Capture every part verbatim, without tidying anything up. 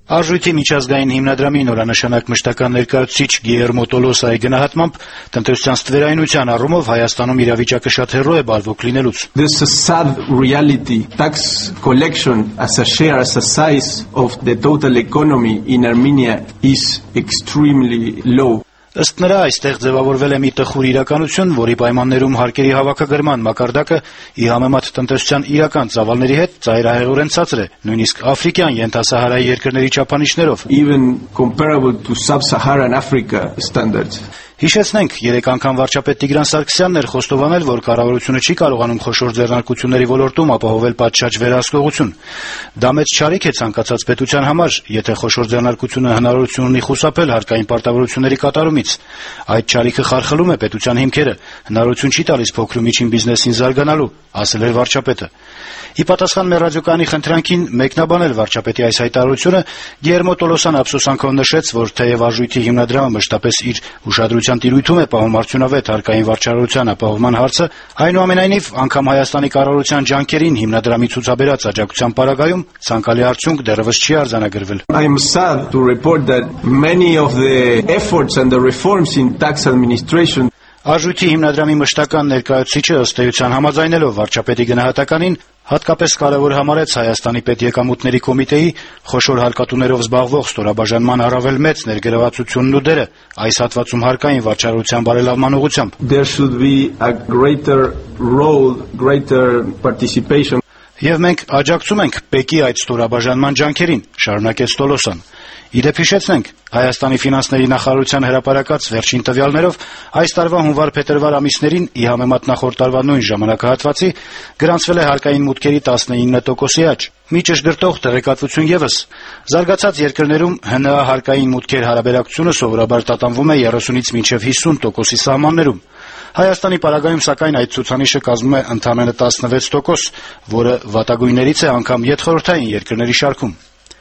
Արժույթի միջազգային հիմնադրամի նորանշանակ մշտական ներկայացուցիչ Գիերմո Տոլոսայի գնահատմամբ տնտեսության ստվերայնության առումով Հայաստանում իրավիճակը շատ հեռու է բալվոք լինելուց. There's a sad reality. Tax collection as a share, as a size of the total economy in Armenia is extremely low. Ըստ նրա, այստեղ ձևավորվել է մի տխուր իրականություն, որի պայմաններում հարկերի հավաքագրման մակարդակը ի համեմատ տնտեսության իրական ծավալների հետ ծայրահեղորեն ցածր է, նույնիսկ աֆրիկյան ենթասահարայի երկրների չափանիշներով. Even comparable to sub-Saharan Africa standards. Հիշեցնենք, երեք անգամ վարչապետ Տիգրան Սարգսյանն էր խոստովանել, որ կառավարությունը չի կարողանում խոշոր ձեռնարկությունների ոլորտում ապահովել պատշաճ վերահսկողություն. Դա մեծ չարիք է ցանկացած պետության համար, եթե խոշոր ձեռնարկությունը հնարավորություն ունի խուսափել հարկային պարտավորությունների կատարումից. Այդ չարիքը խարխլում է պետության հիմքերը, հնարավորություն չի տալիս փոքր ու միջին բիզնեսին զարգանալու, ասել էր վարչապետը. Ի պատասխան մեր ռադիոկայանի խնդրանքին մեկնաբանել վարչապետի այս հայտարարությունը, Գիերմո Տոլոսան ափսոսանքով նշեց, որ թեև արժույթի հիմնադրամը մշտապես իր ուշադրության տիրույթում է պահում արդյունավետ հարկային վարչարարության ապահովման հարցը, այնուամենայնիվ անգամ Հայաստանի կառավարության ջանքերին հիմնադրամի ցուցաբերած աջակցության պարագայում ցանկալի արդյունք դեռևս չի արձանագրվել. I am sad to report that many of the efforts and the reforms in tax administration. Արժույթի հիմնադրամի մշտական ներկայացուցիչը ըստ էության համաձայնելով վարչապետի գնահատականին հատկապես կարևոր համարեց Հայաստանի պետեկամուտների կոմիտեի խոշոր հարկատուներով զբաղվող ստորաբաժանման առավել մեծ ներգրավվածությունն ու դերը այս հատվածում հարկային վարչարարության բարելավման ուղղությամբ. There should be a greater role, greater participation. Եվ մենք աջակցում ենք ՊԵԿ-ի այդ ստորաբաժանման ջանքերին, շարունակեց Տոլոսան. Իդեպ հիշեցնենք, Հայաստանի ֆինանսների նախարարության հրապարակած վերջին տվյալներով այս տարվա հունվար-փետրվար ամիսներին ի համեմատ նախորդ տարվա նույն ժամանակահատվածի գրանցվել է հարկային մուտքերի տասնինը տոկոսի աճ. Մի ճշգրտող տեղեկատվություն ևս. Զարգացած երկրներում ՀՆԱ հարկային մուտքեր հարաբերակցությունը սովորաբար տատանվում է երեսունից մինչև հիսուն տոկոսի սահմաններում. Հայաստանի պարագայում սակայն այդ ցուցանիշը կազմում է ընդամենը տասնվեց տոկոս, որը վատագույններից է անգամ յետխորհրդային երկրների շարքում.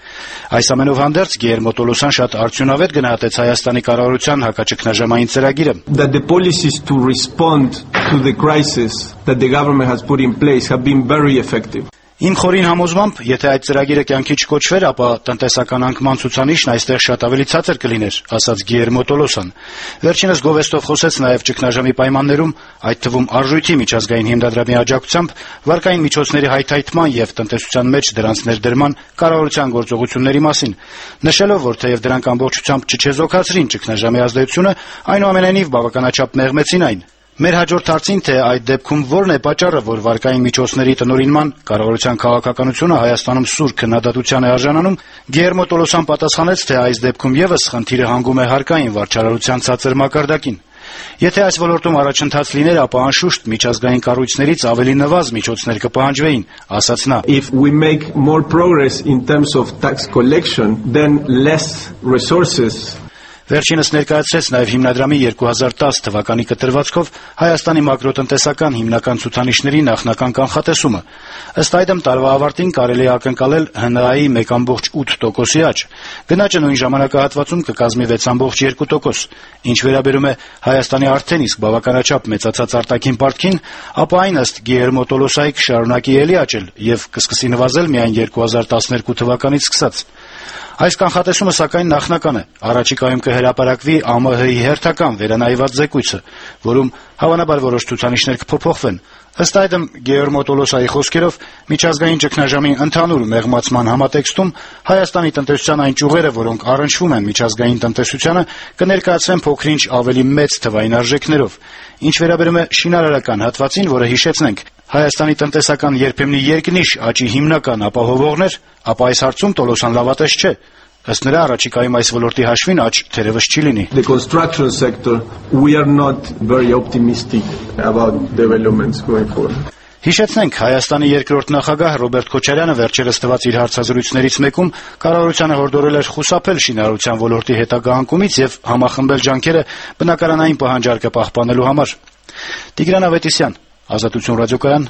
Այս ամենով հանդերձ Գիերմո Տոլոսան շատ արդյունավետ գնահատեց Հայաստանի կառավարության հակաճգնաժամային ծրագիրը. That the policies to respond to the crisis that the government has put in place have been very effective. Իմ խորին համոզմամբ, եթե այդ ծրագիրը կյանքի չկոչվեր, ապա տնտեսական անկման ցուցանիշն այստեղ շատ ավելի ցածր կլիներ, ասաց Գիերմո Տոլոսան. Վերջինս գովեստով խոսեց նաև ճգնաժամի պայմաններում, այդ թվում արժույթի միջազգային հիմնադրամի աջակցությամբ վարկային միջոցների հայթայթման եւ տնտեսության մեջ դրանց ներդրման կառավարության գործողությունների մասին, նշելով, որ թեև դրանք ամբողջությամբ չչեզոքացրին ճգնաժամի ազդեցությունը, այնուամենայնիվ բավականաչափ մեղմեցին այն. Մեր հաջորդ հարցին, թե այդ դեպքում որն է պատճառը, որ վարկային միջոցների տնօրինման կառավարության քաղաքականությունը Հայաստանում սուր քննադատության է արժանանում, Գիերմո Տոլոսան պատասխանեց, թե այս դեպքում ևս խնդիրը հանգում է հարկային վարչարարության ցածր մակարդակին. Եթե այս ոլորտում առաջընթաց լիներ, ապա անշուշտ միջազգային կառույցներից ավելի նվազ միջոցներ կպահանջվեին, ասաց նա. If we make more progress in terms of tax collection, then less resources. Վերջինս ներկայացրեց նաև հիմնադրամի երկու հազար տասը թվականի կտրվածքով Հայաստանի մակրոտնտեսական հիմնական ցուցանիշների նախնական կանխատեսումը. Ըստ այդմ տարվա ավարտին կարելի է ակնկալել ՀՆԱ-ի մեկ կόμma ութ տոկոսի աճ. Գնաճը նույն ժամանակահատվածում կկազմի վեց կόμma երկու տոկոս. Ինչ վերաբերում է Հայաստանի արդեն իսկ բավականաչափ մեծացած արտաքին պարտքին, ապա այն ըստ Գիերմո Տոլոսայի կշարունակի էլի աճել եւ կսկսի նվազել միայն երկու հազար տասներկու թվականից սկսած. Այս կանխատեսումը սակայն նախնական է. Առաջիկայում կհրապարակվի ԱՄՀ-ի հերթական վերանայված զեկույցը, որում հավանաբար որոշ ցուցանիշներ կփոփոխվեն. Ըստ այդմ Գիերմո Տոլոսայի խոսքերով միջազգային ճգնաժամի ընդհանուր մեղմացման համատեքստում Հայաստանի տնտեսության այն ճյուղերը, որոնք առնչվում են միջազգային տնտեսությանը, կներկայացվեն փոքրինչ ավելի մեծ թվային արժեքներով. Ինչ վերաբերում է շինարարական հատվածին, որը հիշեցնենք, Հայաստանի տնտեսական երբեմնի երկնիշ աճի հիմնական ապահովողն էր, ապա այս հարցում Տոլոսան լավատես չէ. Ըստ նրա առաջիկայում այս ոլորտի հաշվին աճ թերևս չի լինի. The construction sector, we are not very optimistic about developments going forward. Հիշեցնենք, Հայաստանի երկրորդ նախագահ Ռոբերտ Քոչարյանը վերջերս տված իր հարցազրույցներից մեկում կառավարությանը հորդորել էր խուսափել շինարարության ոլորտի հետագա անկումից եւ համախմբել ջանքերը բնակարանային պահանջարկը պահպանելու համար. Տիգրան Ավետիսյան, Ազատություն ռադիոկայան,